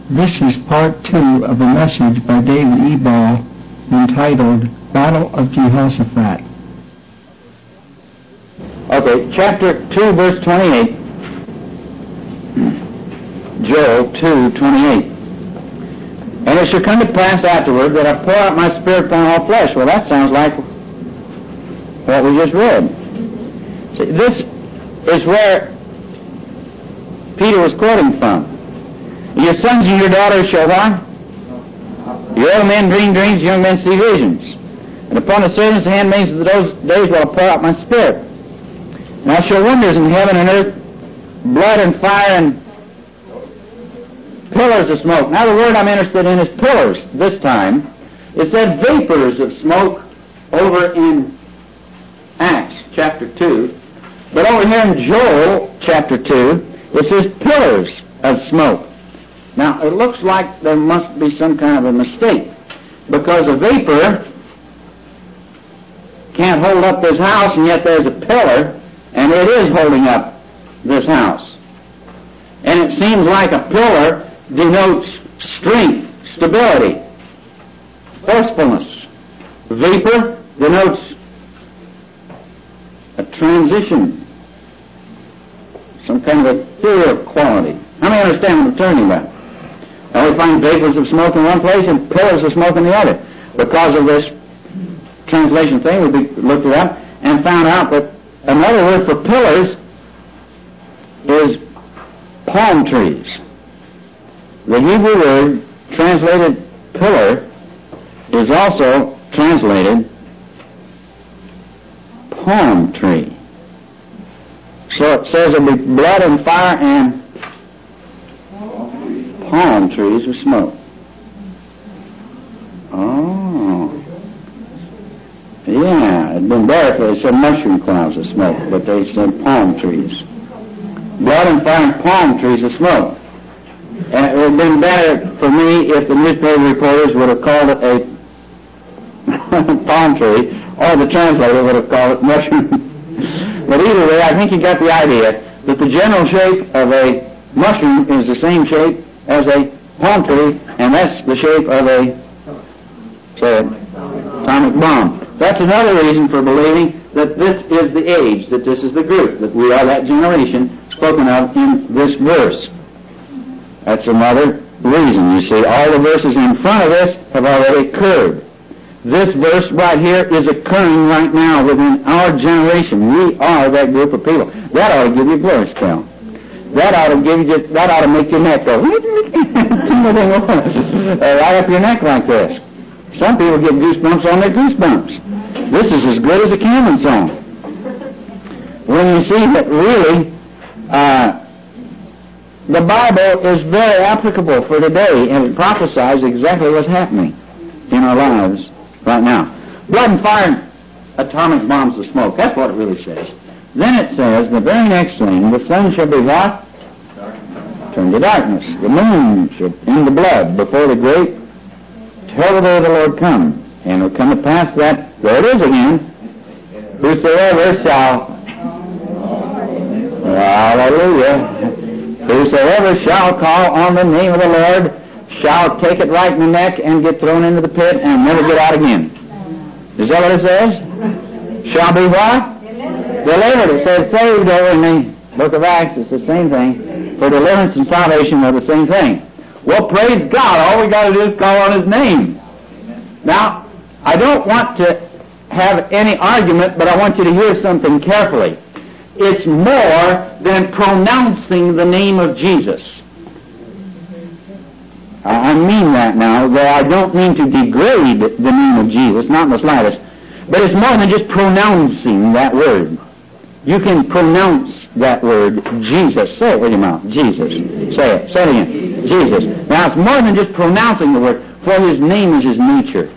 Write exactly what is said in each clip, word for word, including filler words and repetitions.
This is part two of a message by David Ebal entitled Battle of Jehoshaphat. Okay, chapter two, verse twenty-eight. Joel two, twenty-eight. And it shall come to pass afterward that I pour out my spirit upon all flesh. Well, that sounds like what we just read. See, this is where Peter was quoting from. Your sons and your daughters shall what? Your old men dream dreams, young men see visions. And upon the servants and handmaids of those days will I pour out my spirit. And I show wonders in heaven and earth, blood and fire and pillars of smoke. Now the word I'm interested in is pillars this time. It said vapors of smoke over in Acts chapter two. But over here in Joel chapter two, it says pillars of smoke. Now, it looks like there must be some kind of a mistake, because a vapor can't hold up this house, and yet there's a pillar, and it is holding up this house. And it seems like a pillar denotes strength, stability, forcefulness. Vapor denotes a transition, some kind of ethereal quality. How many understand what I'm talking about? Now we find vapors of smoke in one place and pillars of smoke in the other. Because of this translation thing, we looked it up and found out that another word for pillars is palm trees. The Hebrew word translated pillar is also translated palm tree. So it says there'll be blood and fire and palm trees with smoke. Oh. Yeah, it'd been better if they said mushroom clouds of smoke, but they said palm trees. Blood and fire and palm trees of smoke. And it would have been better for me if the newspaper reporters would have called it a palm tree, or the translator would have called it mushroom. But either way, I think you got the idea that the general shape of a mushroom is the same shape as a palm tree, and that's the shape of a say, atomic bomb. That's another reason for believing that this is the age, that this is the group, that we are that generation spoken of in this verse. That's another reason. You see, all the verses in front of us have already occurred. This verse right here is occurring right now within our generation. We are that group of people. That ought to give you a glory spell. That ought to give you, that ought to make your neck go, uh, right up your neck like this. Some people get goosebumps on their goosebumps. This is as good as a Cameron song. When you see that really, uh, the Bible is very applicable for today, and it prophesies exactly what's happening in our lives right now. Blood and fire, atomic bombs of smoke. That's what it really says. Then it says, the very next thing, the sun shall be what? Turned to darkness. The moon shall in the blood before the great terrible day of the Lord come. And it will come to pass that, there it is again, whosoever shall, hallelujah, whosoever shall call on the name of the Lord shall take it right in the neck and get thrown into the pit and never get out again. Is that what it says? Shall be what? Delivered. It says saved over in the book of Acts. It's the same thing. For deliverance and salvation are the same thing. Well, praise God. All we got to do is call on His name. Now, I don't want to have any argument, but I want you to hear something carefully. It's more than pronouncing the name of Jesus. I mean that now, though I don't mean to degrade the name of Jesus, not in the slightest. But it's more than just pronouncing that word. You can pronounce that word, Jesus. Say it with your mouth, Jesus. Say it. Say it again. Jesus. Now, it's more than just pronouncing the word, for His name is His nature.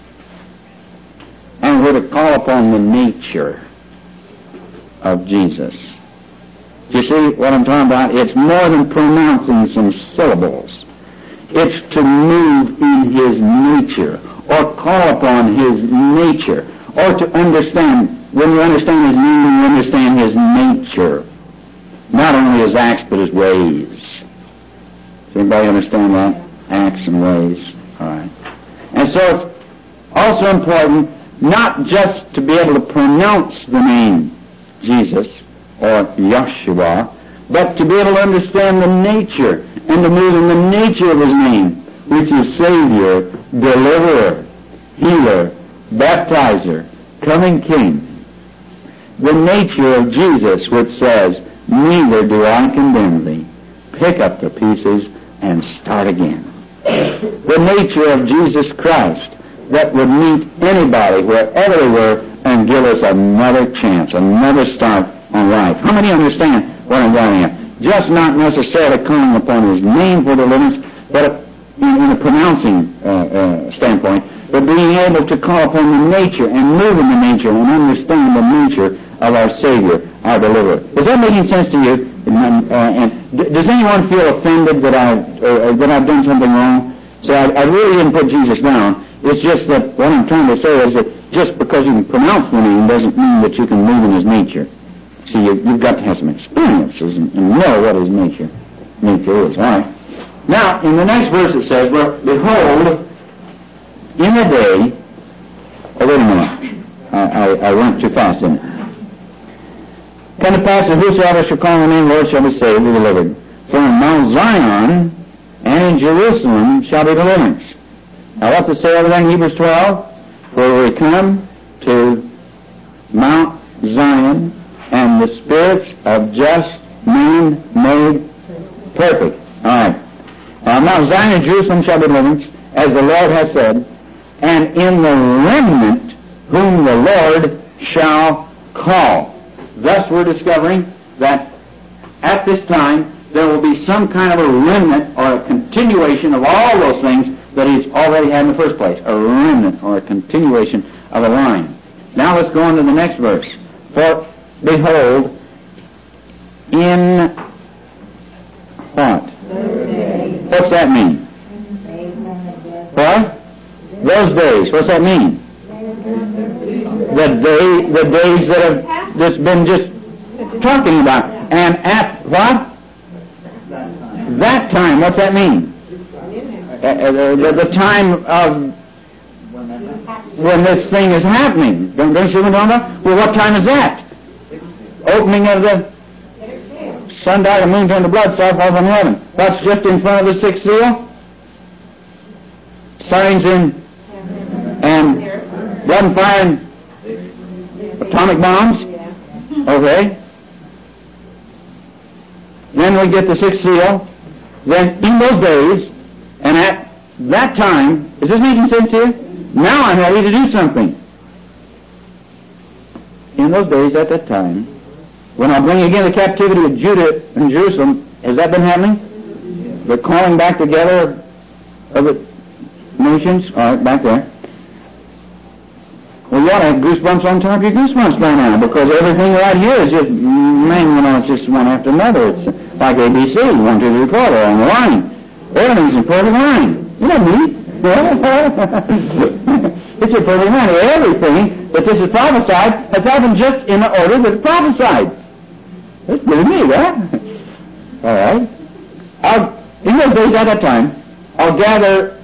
And we're to call upon the nature of Jesus. You see what I'm talking about? It's more than pronouncing some syllables. It's to move in His nature, or call upon His nature, or to understand. When you understand His name, you understand His nature. Not only His acts, but His ways. See Everybody understand that? Acts and ways. All right. And so it's also important not just to be able to pronounce the name Jesus or Yeshua, but to be able to understand the nature and to move in the nature of his name, which is Savior, Deliverer, Healer, Baptizer, Coming King. The nature of Jesus, which says, neither do I condemn thee. Pick up the pieces and start again. The nature of Jesus Christ that would meet anybody wherever they were and give us another chance, another start on life. How many understand what I'm getting at? Just not necessarily calling upon his name for deliverance, but in, in a pronouncing uh, uh, standpoint, but being able to call upon the nature and move in the nature and understand the nature of our Savior, our Deliverer. Is that making sense to you? And, uh, and d- does anyone feel offended that I've, uh, that I've done something wrong? So I, I really didn't put Jesus down. It's just that what I'm trying to say is that just because you can pronounce the name doesn't mean that you can move in his nature. See, you, you've got to have some experiences and, and know what his nature, nature is. All right. Now, in the next verse it says, well, behold, in a day, oh, wait a minute, I, I, I went too fast, didn't it? Come to pass that whosoever shall call on the name of the Lord shall be saved and delivered. For in Mount Zion and in Jerusalem shall be deliverance. Now what's it say over there in Hebrews twelve? For we come to Mount Zion and the spirits of just men made perfect. All right. Uh, Mount Zion and Jerusalem shall be deliverance, as the Lord has said, and in the remnant whom the Lord shall call. Thus we're discovering that at this time there will be some kind of a remnant or a continuation of all those things that he's already had in the first place. A remnant or a continuation of a line. Now let's go on to the next verse. For behold, in what? What's that mean? What? Those days. What's that mean? The day, the days that have that's been just talking about. And at what? That time. What's that mean? Uh, the, the, the time of when this thing is happening. Don't, don't you see what I'm talking about? Well, what time is that? Opening of the sun died, the moon turned to blood, star falls from heaven. That's just in front of the sixth seal. Signs in and blood and fire and atomic bombs. Okay. Then we get the sixth seal. Then in those days, and at that time, is this making sense to you? Now I'm ready to do something. In those days, at that time, when I bring again the captivity of Judah and Jerusalem, has that been happening? The calling back together of the nations? All right, back there. Well, you ought to have goosebumps on top of your goosebumps by now, because everything right here is just, man, you know, it's just one after another. It's like A B C, one, two, three, four, they're on the line. Everything's in perfect line. You know me. It's a perfect line. Everything that this is prophesied has happened just in the order that it's prophesied. That's pretty neat, right? All right. I'll, in those days at that time, I'll gather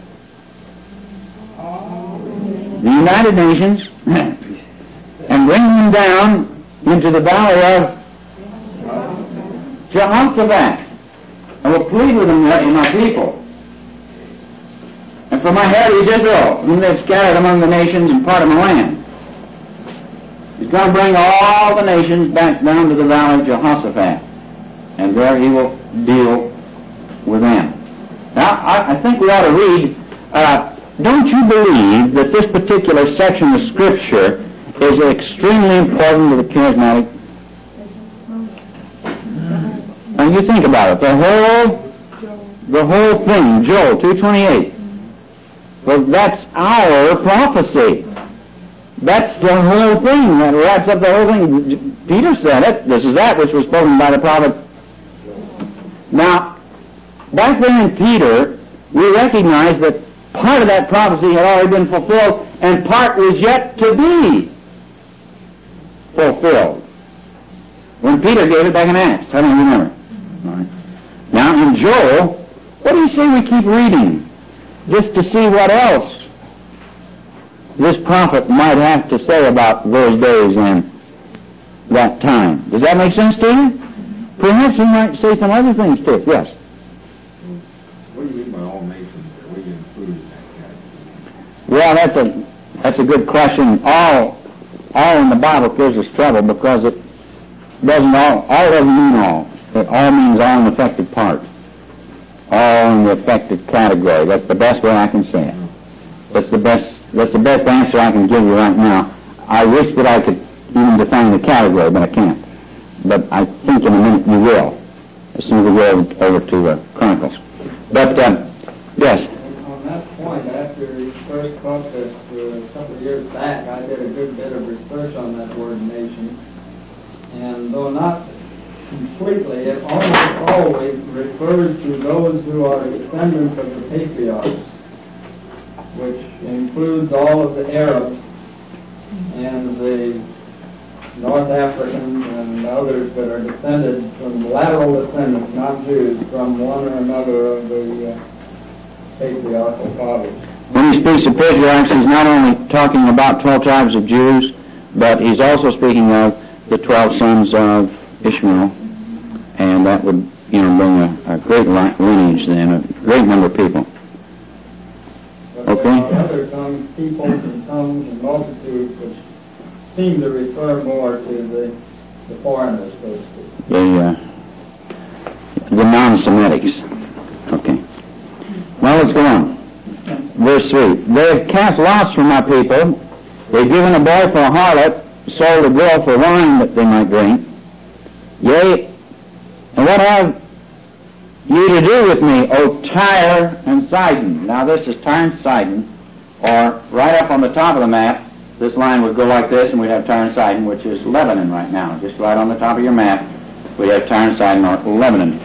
the United Nations and bring them down into the valley of Jehoshaphat. I will plead with them there in my people. And for my heritage Israel, whom they've scattered among the nations and part of my land. He's going to bring all the nations back down to the valley of Jehoshaphat. And there he will deal with them. Now, I, I think we ought to read, uh, don't you believe that this particular section of Scripture is extremely important to the charismatic? And you think about it, the whole, the whole thing, Joel two twenty-eight. Well, that's our prophecy. That's the whole thing. That wraps up the whole thing. Peter said it. This is that which was spoken by the prophet. Now, back then in Peter, we recognize that part of that prophecy had already been fulfilled, and part was yet to be fulfilled. When Peter gave it back in Acts, how do you remember? All right. Now, in Joel, What do you say we keep reading just to see what else this prophet might have to say about those days and that time? Does that make sense to you? Perhaps he might say some other things to us. Yes? What do you mean by all nations? Are we included in that category? Well, that's a that's a good question. All all in the Bible gives us trouble because it doesn't all all doesn't mean all. It all means all in the affected part. All in the affected category. That's the best way I can say it. That's the best that's the best answer I can give you right now. I wish that I could even define the category, but I can't. But I think in a minute you will, as soon as we go over, over to uh, Chronicles. But, uh, yes? On that point, after he first caught this uh, a couple of years back, I did a good bit of research on that word nation. And though not completely, it almost always refers to those who are descendants of the patriarchs, which includes all of the Arabs and the North Africans and others that are descended from lateral descendants, not Jews, from one or another of the uh, patriarchal fathers. When he speaks of patriarchs, he's not only talking about twelve tribes of Jews, but he's also speaking of the twelve sons of Ishmael, and that would, you know, bring a, a great lineage then, a great number of people. But Okay. there are other tongues, peoples and tongues and multitudes which seem to refer more to the, the foreigners, so to speak. The, uh, the non-Semitics. Okay. Now let's go on. Verse three. They have cast lots for my people. They've given a boy for a harlot, sold a girl for wine that they might drink. Yea, and what have you to do with me, O Tyre and Sidon? Now this is Tyre and Sidon, or right up on the top of the map. This line would go like this, and we'd have Tyre and Sidon, which is Lebanon right now. Just right on the top of your map, we'd have Tyre and Sidon, or Lebanon.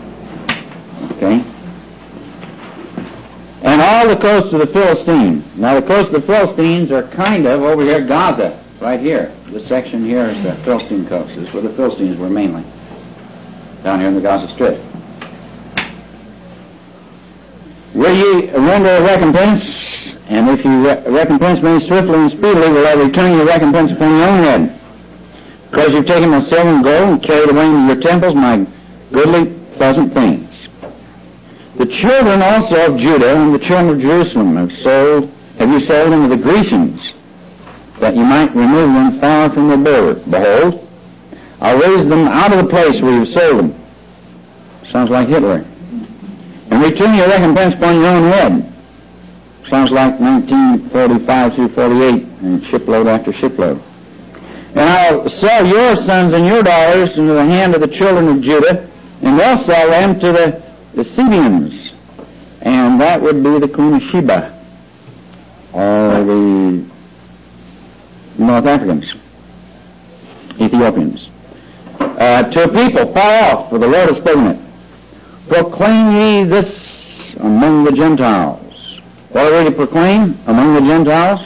Okay? And all the coast of the Philistines. Now the coast of the Philistines are kind of over here, Gaza, right here. This section here is the Philistine coast. This is where the Philistines were mainly, down here in the Gaza Strip. Will ye render a recompense? And if you re- recompense me swiftly and speedily, will I return your recompense upon your own head? Because you've taken my silver and gold and carried away into your temples my goodly, pleasant things. The children also of Judah and the children of Jerusalem have sold, have you sold unto the Grecians, that you might remove them far from the border. Behold, I'll raise them out of the place where you've sold them. Sounds like Hitler. And return your recompense upon your own head. Sounds like nineteen forty-five through forty-eight, and shipload after shipload. And I'll sell your sons and your daughters into the hand of the children of Judah, and they'll sell them to the, the Syrians, and that would be the Queen of Sheba, or the North Africans, Ethiopians, uh, to a people far off, for the Lord has spoken it. Proclaim ye this among the Gentiles. What are we to proclaim among the Gentiles?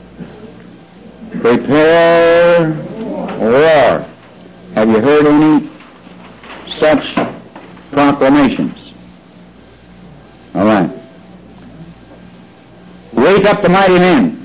Prepare war. Have you heard any such proclamations? All right. Wake up the mighty men.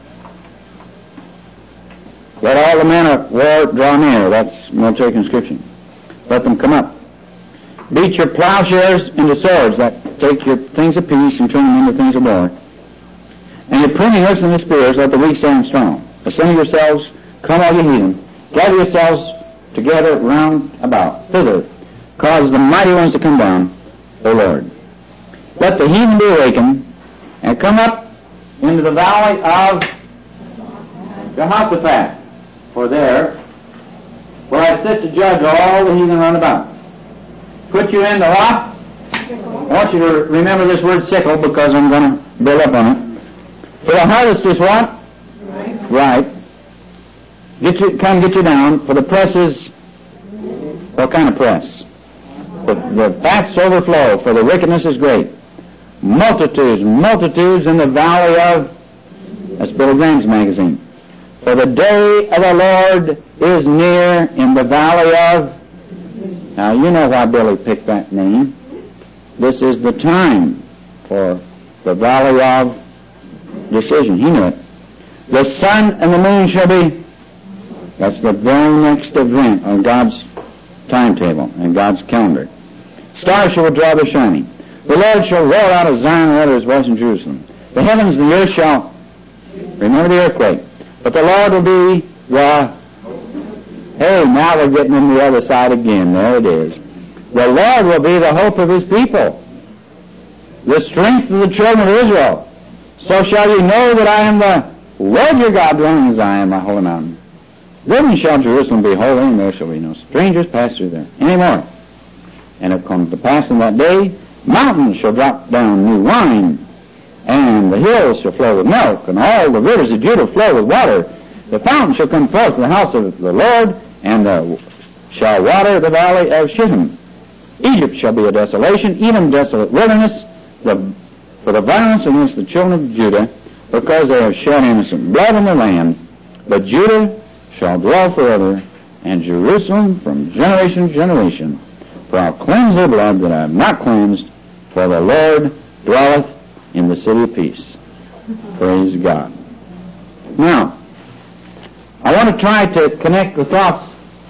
Let all the men of war draw near. That's military conscription. Let them come up. Beat your plowshares into swords. That take your things of peace and turn them into things of war. And your pruning hooks and your spears, let the weak stand strong. Assemble yourselves, come all you heathen. Gather yourselves together round about, thither. Cause the mighty ones to come down, O Lord. Let the heathen be awakened, and come up into the valley of Jehoshaphat. For there, where I sit to judge all the heathen round about. Put you in the what? I want you to remember this word sickle, because I'm going to build up on it. For the harvest is what? Right. Right. Get you, come get you down, for the press is, what kind of press? The, the fats overflow, for the wickedness is great. Multitudes, multitudes in the valley of, that's Billy Graham's magazine. For the day of the Lord is near in the valley of, now you know why Billy picked that name. this is the time for the valley of decision. He knew it. The sun and the moon shall be, that's the very next event on God's timetable and God's calendar. Stars shall withdraw their shining. The Lord shall roll out of Zion and utter his voice in Jerusalem. The heavens and the earth shall, remember the earthquake, but the Lord will be the, hey, now we're getting on the other side again. There it is. The Lord will be the hope of his people, the strength of the children of Israel. So shall you know that I am the Lord your God, dwelling in Zion, my holy mountain. Then shall Jerusalem be holy, and there shall be no strangers pass through there any more. And it comes to pass in that day, mountains shall drop down new wine, and the hills shall flow with milk, and all the rivers of Judah flow with water. The fountain shall come forth in the house of the Lord, and the, shall water the valley of Shittim. Egypt shall be a desolation, even desolate wilderness, the, for the violence against the children of Judah, because they have shed innocent blood in the land. But Judah shall dwell forever, and Jerusalem from generation to generation. For I'll cleanse their blood that I have not cleansed, for the Lord dwelleth in the city of peace. Praise God. Now, I want to try to connect the thoughts.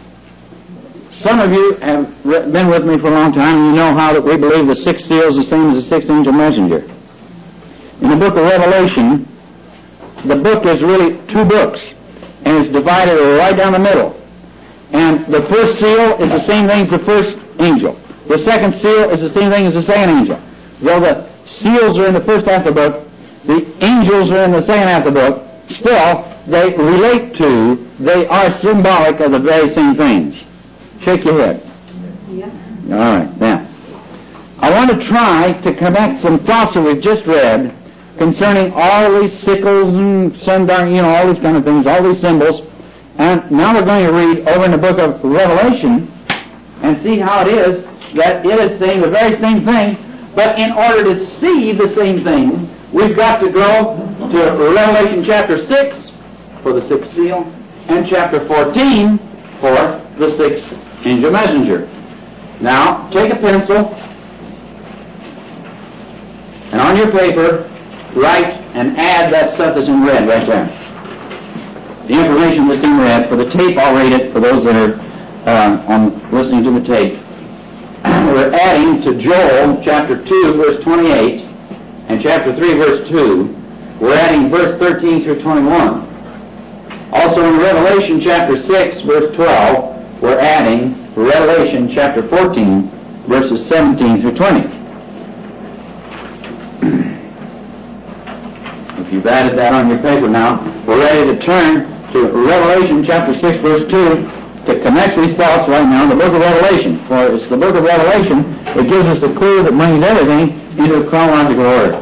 Some of you have been with me for a long time, and you know how that we believe the sixth seal is the same as the sixth angel messenger. In the book of Revelation, the book is really two books, and it's divided right down the middle. And the first seal is the same thing as the first angel. The second seal is the same thing as the second angel. Though the seals are in the first half of the book, the angels are in the second half of the book, still, they relate to, they are symbolic of the very same things. Shake your head. Yeah. All right, now. I want to try to connect some thoughts that we've just read concerning all these sickles and sundial, you know, all these kind of things, all these symbols. And now we're going to read over in the book of Revelation and see how it is that it is saying the very same thing, but in order to see the same thing, we've got to go to Revelation chapter six for the sixth seal and chapter fourteen for the sixth angel messenger. Now, take a pencil and on your paper, write and add that stuff that's in red right there. The information that's in red. For the tape, I'll read it for those that are uh, on listening to the tape. We're adding to Joel chapter two, verse twenty-eight, and chapter three, verse two. We're adding verse thirteen through twenty-one. Also in Revelation chapter six, verse twelve, we're adding Revelation chapter fourteen, verses seventeen through twenty. If you've added that on your paper now, we're ready to turn to Revelation chapter six, verse two, to connect these thoughts right now in the book of Revelation. For it's the book of Revelation that gives us the clue that brings everything into a chronological order.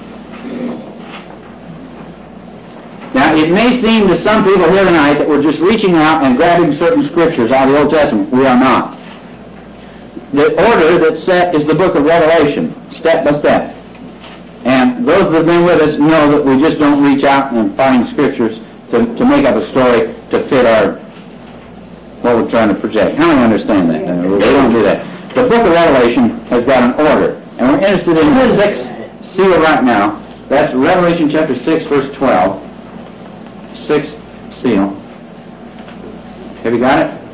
Now, it may seem to some people here tonight that we're just reaching out and grabbing certain scriptures out of the Old Testament. We are not. The order that's set is the book of Revelation, step by step. And those that have been with us know that we just don't reach out and find scriptures to, to make up a story to fit our, what we're trying to project. How do you understand that? Uh, we don't do that. The book of Revelation has got an order. And we're interested in the sixth seal right now. That's Revelation chapter six, verse twelve. Sixth seal. Have you got it?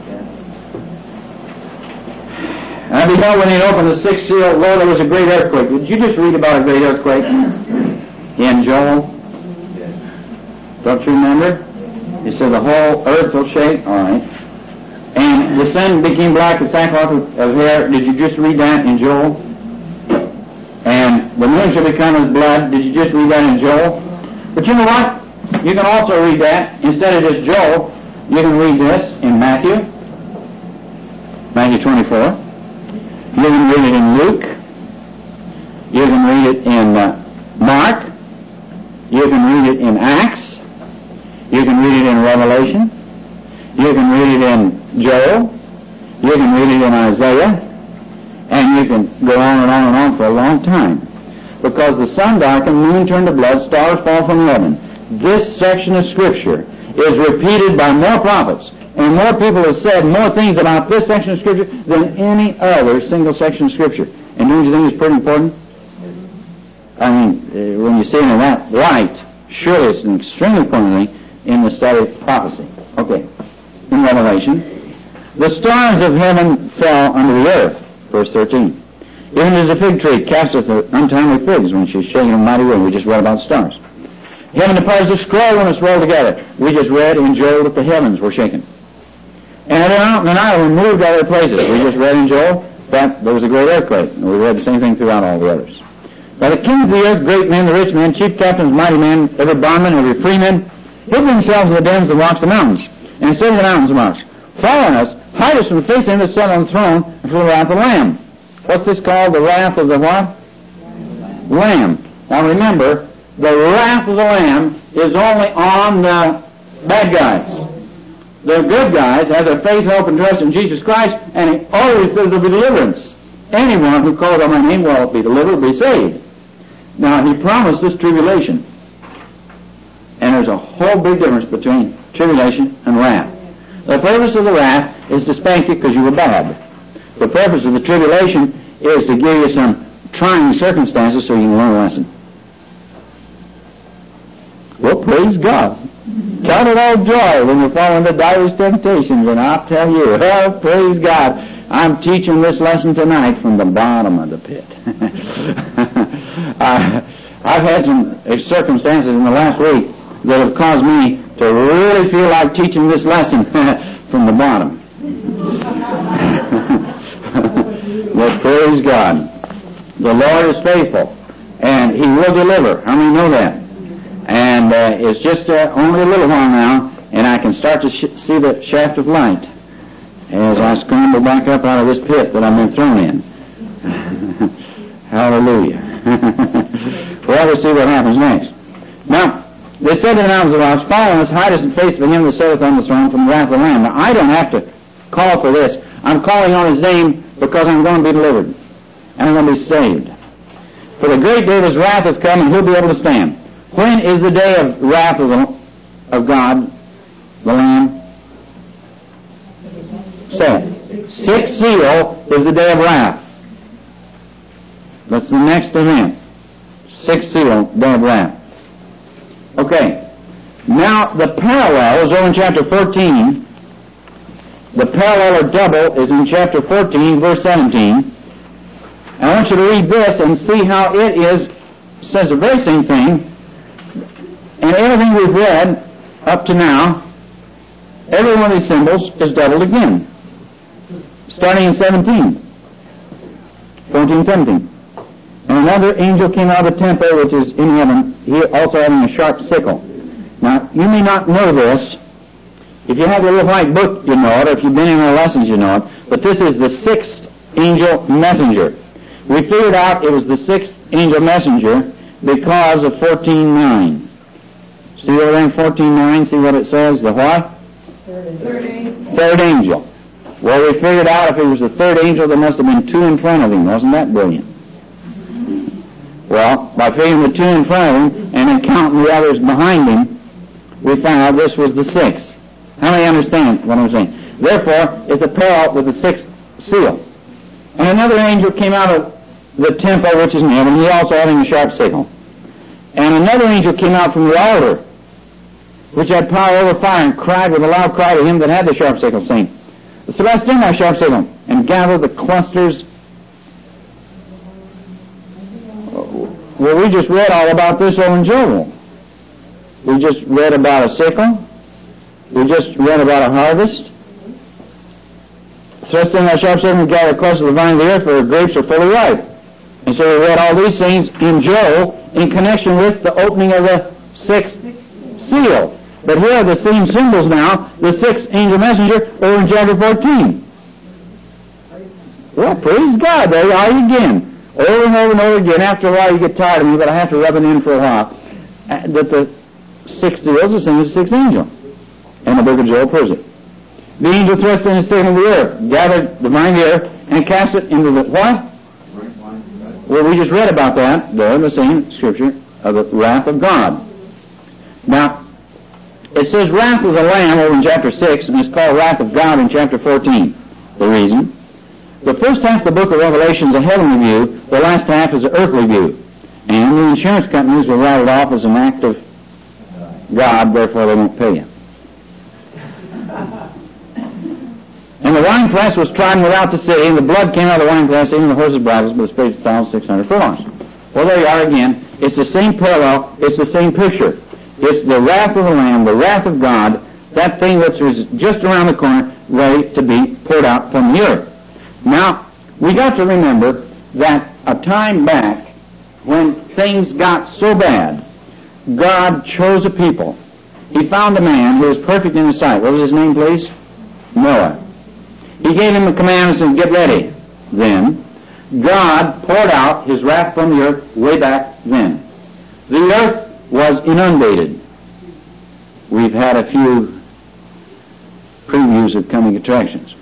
And behold, when he opened the sixth seal, lo, there was a great earthquake. Did you just read about a great earthquake in Joel? Don't you remember? He said the whole earth will shake. All right. And the sun became black with sackcloth of hair. Did you just read that in Joel? And the moon shall become as blood. Did you just read that in Joel? But you know what? You can also read that, instead of just Joel, you can read this in Matthew, Matthew twenty-four. You can read it in Luke. You can read it in uh, Mark. You can read it in Acts. You can read it in Revelation. You can read it in Joel. You can read it in Isaiah. And you can go on and on and on for a long time. Because the sun darkened, moon turned to blood, stars fall from heaven. This section of Scripture is repeated by more prophets. And more people have said more things about this section of Scripture than any other single section of Scripture. And don't you think it's pretty important? I mean, uh, when you see it in that light, surely it's an extremely important thing in the study of prophecy. Okay. In Revelation, the stars of heaven fell unto the earth, verse thirteen. Even as a fig tree casteth untimely figs when she's shaken in a mighty wind. We just read about stars. Heaven departs the scroll when it's rolled together. We just read in Joel that the heavens were shaken. And the mountain and island were moved out of their places. We just read in Joel that there was a great earthquake. And we read the same thing throughout all the others. By the kings of the earth, great men, the rich men, chief captains, mighty men, every bondman, every freeman, hid themselves in the dens of the rocks of the mountains, and said to the mountains and rocks, fall on us, hide us from the face of him that sat on the throne, and from the wrath of the Lamb. What's this called? The wrath of the what? Lamb. Now remember, the wrath of the Lamb is only on the bad guys. The good guys have their faith, hope, and trust in Jesus Christ, and he always says there'll be deliverance. Anyone who calls on my name will be delivered, will be saved. Now, he promised this tribulation. And there's a whole big difference between tribulation and wrath. The purpose of the wrath is to spank you because you were bad. The purpose of the tribulation is to give you some trying circumstances so you can learn a lesson. Well, praise God. Count it all joy when you fall into divers temptations, and I'll tell you, oh, praise God, I'm teaching this lesson tonight from the bottom of the pit. I, I've had some circumstances in the last week that have caused me to really feel like teaching this lesson from the bottom. But praise God. The Lord is faithful, and He will deliver. How many know that? And uh, it's just uh, only a little while now, and I can start to sh- see the shaft of light as I scramble back up out of this pit that I've been thrown in. Hallelujah. Well, we'll see what happens next. Now, they said to the mountains of the rocks, fall on us, hide us in face of him that sitteth on the throne from the wrath of the Lamb. Now, I don't have to call for this. I'm calling on his name because I'm going to be delivered. And I'm going to be saved. For the great day of his wrath has come, and he'll be able to stand. When is the day of wrath of, the, of God, the Lamb? Say it. Sixth seal is the day of wrath. That's the next event. Sixth seal, day of wrath. Okay. Now, the parallel is over in chapter fourteen. The parallel or double is in chapter fourteen, verse seventeen. I want you to read this and see how it is, says the very same thing. And everything we've read up to now, every one of these symbols is doubled again. Starting in seventeen. fourteen, seventeen. And another angel came out of the temple which is in heaven, he also having a sharp sickle. Now, you may not know this. If you have a little white book, you know it, or if you've been in our lessons, you know it. But this is the sixth angel messenger. We figured out it was the sixth angel messenger because of fourteen nine. See over there in fourteen nine, see what it says? The what? Third angel. Third angel. Well, we figured out if it was the third angel, there must have been two in front of him. Wasn't that brilliant? Well, by figuring the two in front of him and then counting the others behind him, we found out this was the sixth. How many understand what I'm saying? Therefore, it's a parallel with the sixth seal. And another angel came out of the temple which is in heaven, he also having a sharp sickle. And another angel came out from the altar, which had power over fire, and cried with a loud cry to him that had the sharp sickle, saying, thrust in thy sharp sickle, and gather the clusters. Well, we just read all about this over in Joel. We just read about a sickle. We just read about a harvest. Thrust in thy sharp sickle, and gather the clusters of the vine of the earth, for the grapes are fully ripe. And so we read all these things in Joel in connection with the opening of the sixth seal. But here are the same symbols now, the sixth angel messenger over in chapter fourteen. Well, praise God, there you are again. Over and over and over again. After a while you get tired of me, but I have to rub it in for a while. Uh, that the sixth seal is the same as the sixth angel. And the book of Joel proves it. The angel thrust in his stick into the earth, gathered the vine of the earth, and cast it into the what? Well, we just read about that there in the same scripture of the wrath of God. Now, it says wrath of the Lamb over in chapter six, and it's called wrath of God in chapter fourteen. The reason? the first half of the book of Revelation is a heavenly view, the last half is an earthly view. And the insurance companies will write it off as an act of God, therefore they won't pay you. And the winepress was trodden without the city, and the blood came out of the winepress, even the horses' bridles, but the space of one thousand six hundred furlongs. Well, there you are again. It's the same parallel. It's the same picture. It's the wrath of the Lamb, the wrath of God, that thing which is just around the corner, ready to be poured out from the earth. Now, we got to remember that a time back, when things got so bad, God chose a people. He found a man who was perfect in his sight. What was his name, please? Noah. He gave him the commandments and get ready. Then, God poured out His wrath from the earth way back then. The earth was inundated. We've had a few previews of coming attractions.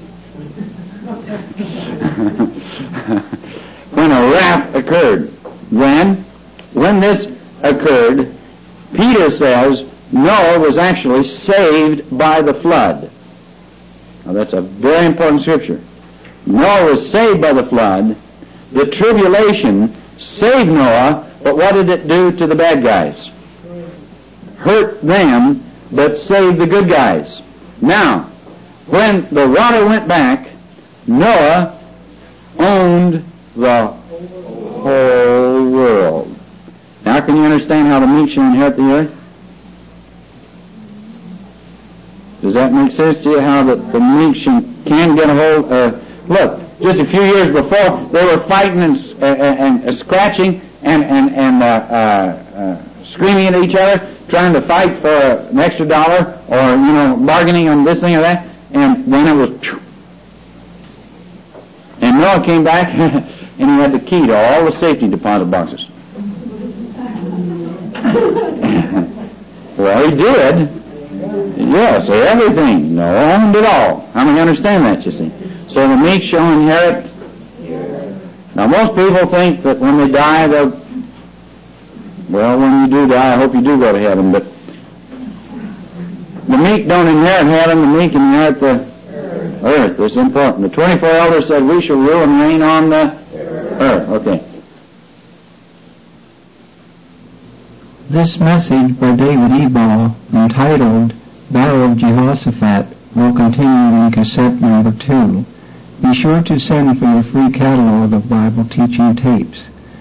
When a wrath occurred, then, when this occurred, Peter says Noah was actually saved by the flood. Now that's a very important scripture. Noah was saved by the flood. The tribulation saved Noah, but what did it do to the bad guys? Hurt them, but saved the good guys. Now, when the water went back, Noah owned the whole world. Now can you understand how the meek shall inherit the earth? Does that make sense to you, how the, the meek can get a hold? Uh, look, just a few years before, they were fighting and, uh, and uh, scratching and, and, and uh, uh, uh, screaming at each other, trying to fight for an extra dollar or, you know, bargaining on this thing or that, and then it was... Phew. And Noah came back and he had the key to all the safety deposit boxes. Well, he did. Yes, everything. Noah owned it all. How many understand that, you see? So the meek shall inherit. Now, most people think that when they die, they'll... Well, when you do die, I hope you do go to heaven, but the meek don't inherit heaven, the meek inherit the earth. It's important. The twenty-four elders said, we shall rule and reign on the earth. Okay. This message by David Ebal, entitled Battle of Jehoshaphat, will continue in cassette number two. Be sure to send for your free catalog of Bible teaching tapes.